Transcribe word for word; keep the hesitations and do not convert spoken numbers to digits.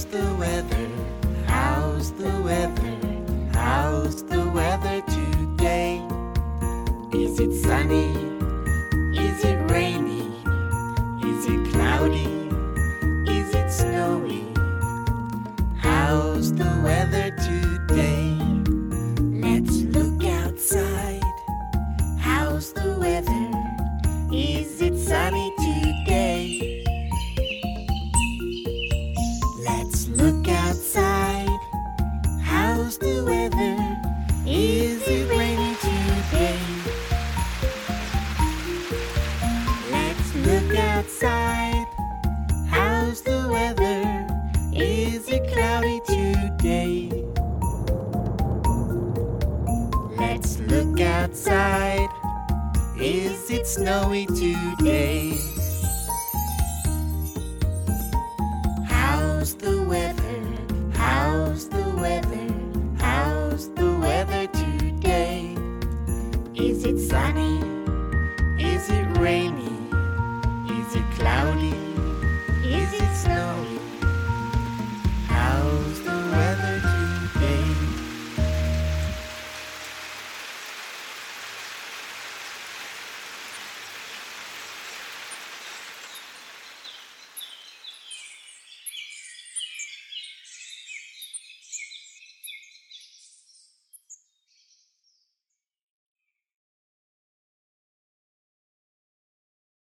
the weather? How's the weather? How's the weather today? Is it sunny? Is it rainy? Is it cloudy? Is it snowy? How's the weather today? Let's look outside. How's the weather? Is it sunny today? Let's look outside. How's the weather? Is it rainy today? Let's look outside. How's the weather? Is it cloudy today? Let's look outside. Is it snowy today?